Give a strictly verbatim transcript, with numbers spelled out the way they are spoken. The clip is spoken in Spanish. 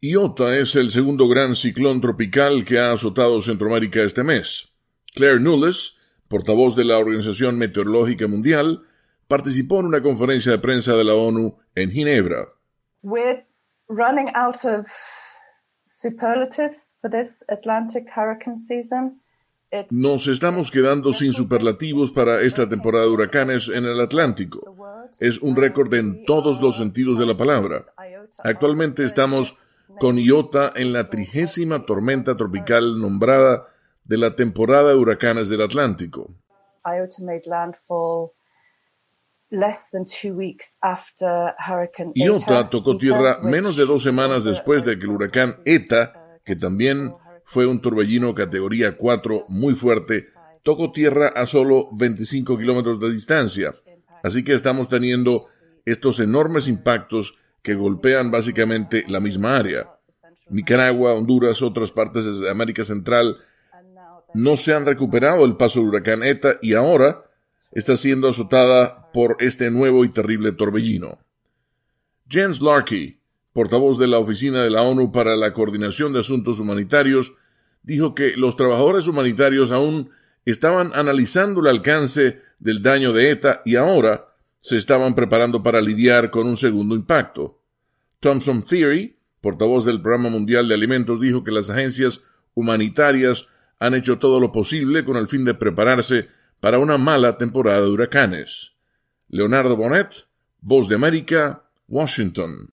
Iota es el segundo gran ciclón tropical que ha azotado Centroamérica este mes. Claire Nunes, portavoz de la Organización Meteorológica Mundial, participó en una conferencia de prensa de la ONU en Ginebra. We're running out of superlatives for this Atlantic hurricane season. It's Nos estamos quedando sin superlativos para esta temporada de huracanes en el Atlántico. Es un récord en todos los sentidos de la palabra. Actualmente estamos con Iota en la trigésima tormenta tropical nombrada de la temporada de huracanes del Atlántico. Iota made landfall less than two weeks after Hurricane Iota Eta, tocó tierra menos de dos semanas después de que el huracán Eta, que también fue un torbellino categoría cuatro muy fuerte, tocó tierra a solo veinticinco kilómetros de distancia. Así que estamos teniendo estos enormes impactos que golpean básicamente la misma área. Nicaragua, Honduras, otras partes de América Central no se han recuperado del paso del huracán Eta y ahora está siendo azotada por este nuevo y terrible torbellino. Jens Larky, portavoz de la Oficina de la ONU para la Coordinación de Asuntos Humanitarios, dijo que los trabajadores humanitarios aún estaban analizando el alcance del daño de Eta y ahora se estaban preparando para lidiar con un segundo impacto. Thompson Theory, portavoz del Programa Mundial de Alimentos, dijo que las agencias humanitarias han hecho todo lo posible con el fin de prepararse para una mala temporada de huracanes. Leonardo Bonet, Voz de América, Washington.